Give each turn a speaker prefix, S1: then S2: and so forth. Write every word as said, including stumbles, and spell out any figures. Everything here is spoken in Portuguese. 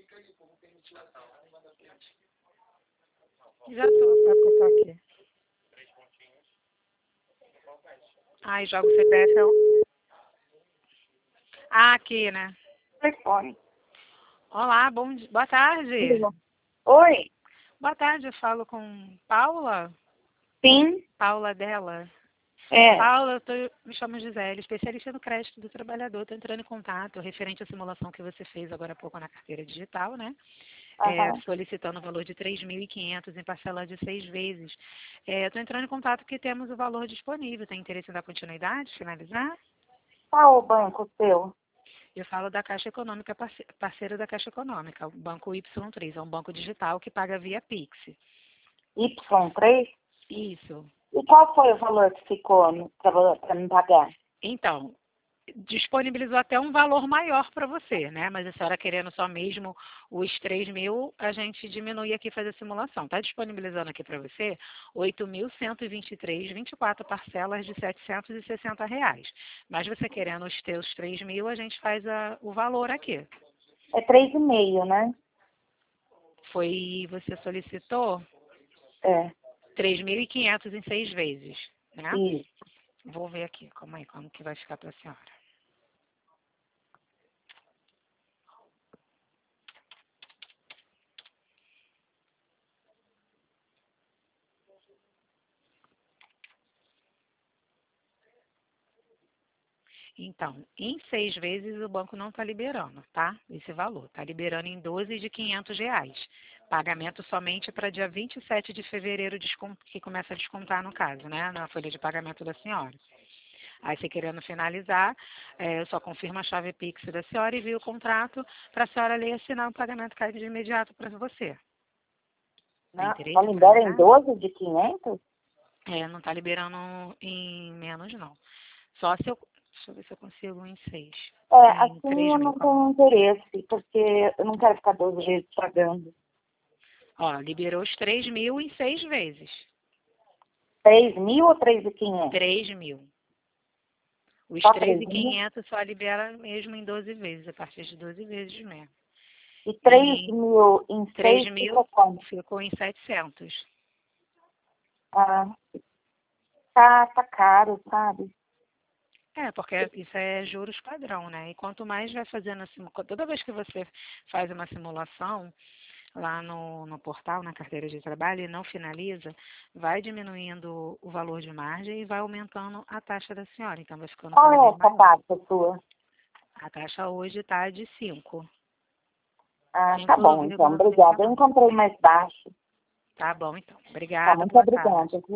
S1: Já tô, pra que eu tô aqui. Ai, joga o C P F. Eu... Ah, aqui, né?
S2: Telefone.
S1: Olá, bom dia. Boa tarde.
S2: Oi?
S1: Boa tarde, eu falo com Paula.
S2: Sim?
S1: Paula dela.
S2: É.
S1: Paula, eu tô, me chamo Gisele, especialista no crédito do trabalhador. Estou entrando em contato referente à simulação que você fez agora há pouco na carteira digital, né? É,
S2: Aham.
S1: solicitando o valor de três mil e quinhentos em parcela de seis vezes. Estou entrando em contato porque temos o valor disponível. Tem interesse em dar continuidade, finalizar?
S2: Qual o banco seu?
S1: Eu falo da Caixa Econômica, parce- parceira da Caixa Econômica, o Banco Y três. É um banco digital que paga via Pix.
S2: Y três?
S1: Isso.
S2: E qual foi o valor que ficou para me pagar?
S1: Então, disponibilizou até um valor maior para você, né? Mas a senhora querendo só mesmo os três mil, a gente diminui aqui e faz a simulação. Está disponibilizando aqui para você oito mil cento e vinte e três, vinte e quatro parcelas de setecentos e sessenta reais. Mas você querendo os teus três mil, a gente faz a, o valor aqui.
S2: É três e meio, né?
S1: Foi, você solicitou
S2: É.
S1: três mil e quinhentos em seis vezes, né?
S2: Isso.
S1: Vou ver aqui, calma aí, como que vai ficar para a senhora. Então, em seis vezes o banco não está liberando, tá? Esse valor. Está liberando em doze de quinhentos reais. Pagamento somente para dia vinte e sete de fevereiro, descon- que começa a descontar no caso, né? Na folha de pagamento da senhora. Aí você querendo finalizar, é, eu só confirmo a chave Pix da senhora e envio o contrato para a senhora ler e assinar o pagamento cai de imediato para você. Tem
S2: Não, só
S1: interesse em
S2: libera em
S1: finalizar?
S2: doze de quinhentos?
S1: É, não está liberando em menos, não. Só se eu... Deixa eu ver se eu consigo em seis.
S2: É,
S1: Em
S2: assim
S1: três
S2: eu
S1: mil,
S2: não
S1: calma.
S2: tenho interesse, porque eu não quero ficar doze vezes pagando.
S1: Ó, liberou os três mil em seis vezes.
S2: três mil ou três mil e quinhentos?
S1: Três mil. Os
S2: Só
S1: três
S2: três
S1: mil e
S2: mil?
S1: quinhentos só libera mesmo em doze vezes, a partir de doze vezes mesmo.
S2: E três
S1: E
S2: mil em
S1: três
S2: seis
S1: mil
S2: fica quanto?
S1: ficou em setecentos.
S2: Ah, tá, tá caro, sabe?
S1: É, porque isso é juros padrão, né? E quanto mais vai fazendo a simulação, toda vez que você faz uma simulação lá no, no portal, na carteira de trabalho, e não finaliza, vai diminuindo o valor de margem e vai aumentando a taxa da senhora. Então vai ficando
S2: Qual
S1: cada
S2: é
S1: vez
S2: essa
S1: maior.
S2: taxa sua?
S1: A taxa hoje está de cinco.
S2: Ah, tá bom, então. Obrigada. Eu
S1: cinco vírgula noventa e nove.
S2: encontrei mais baixo.
S1: Tá bom, então.
S2: Tá,
S1: Obrigada,
S2: muito
S1: boa tarde.
S2: obrigada.